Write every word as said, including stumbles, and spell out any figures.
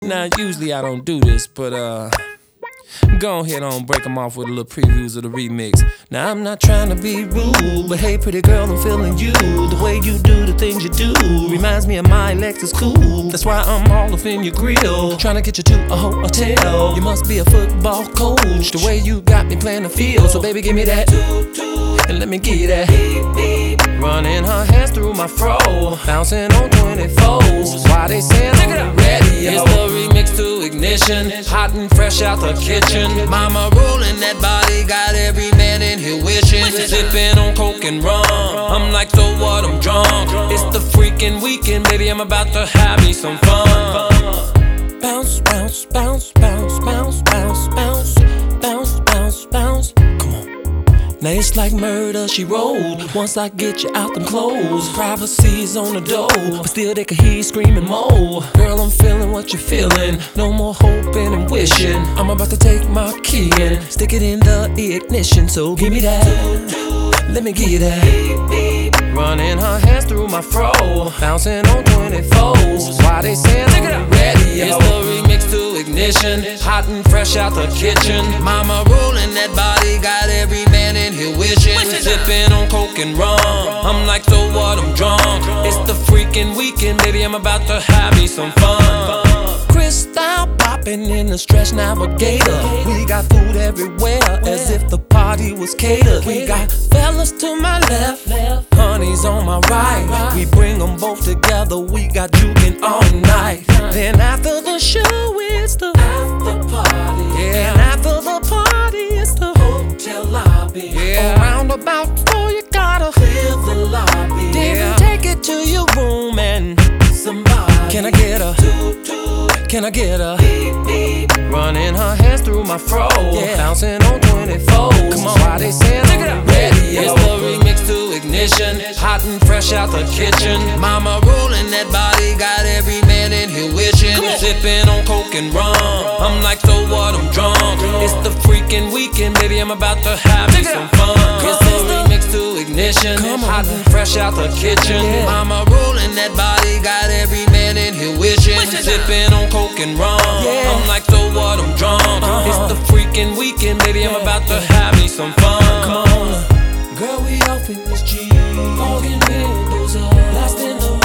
Now, usually I don't do this, but uh, go ahead on, break them off with a little previews of the remix. Now, I'm not trying to be rude, but hey, pretty girl, I'm feeling you. The way you do the things you do reminds me of my Lexus cool. That's why I'm all up in your grill, trying to get you to a hotel. You must be a football coach, the way you got me playing the field. So baby, give me that, and let me get that. Running her hands through my fro, bouncing on twenty-fours. Why they saying I'm ready? It's the remix to Ignition, hot and fresh out the kitchen. Mama rolling that body, got every man in here wishing. Sipping on coke and rum, I'm like, so what, I'm drunk. It's the freaking weekend, baby, I'm about to have me some fun. Bounce, bounce, bounce, bounce, bounce, bounce, bounce, bounce, bounce, bounce. Come on. Now it's like murder, she rolled. Once I get you out them clothes, privacy's on the door, but still they can hear you screaming more. Girl, I'm feeling what you're feeling. No more hoping and wishing. I'm about to take my key and stick it in the ignition. So give me that, let me get that. Running her hands through my fro, bouncing on twenty-fours. Why they saying I'm ready? It's the remix to Ignition, hot and fresh out the kitchen. Mama rolling that body, got every man in here wishing. Sipping on coke and rum, I'm like, so what, I'm drunk. It's the freaking weekend, baby, I'm about to have me some fun. Crystal popping in the Stretch Navigator. We got food everywhere, as if the party was catered. We got fellas to my left, honey's on my right. We bring them both together, we got juking all night. Then after the show, it's the after party. Yeah, and after the party, it's the hotel lobby. Yeah, around about four, you gotta clear the lobby. Then yeah, take it to your room and somebody. Can I get a Can I get a running her hands through my fro, yeah, bouncing on twenty-fours. Come on, why they saying I'm ready? It's the remix to Ignition, hot and fresh out the kitchen. Mama rolling that body, got every man in here wishing. Sipping on coke and rum, I'm like, so what, I'm drunk. It's the freaking weekend, baby, I'm about to have me some fun. It's the remix to Ignition, hot and fresh out the kitchen. Mama rolling that body, got every man in here wishing. Sipping on coke and rum, I'm like, so what, I'm drunk. It's the freaking weekend, baby, I'm about to have me some fun. Come on, girl, we off in this Jeep, fogging windows up, blasting the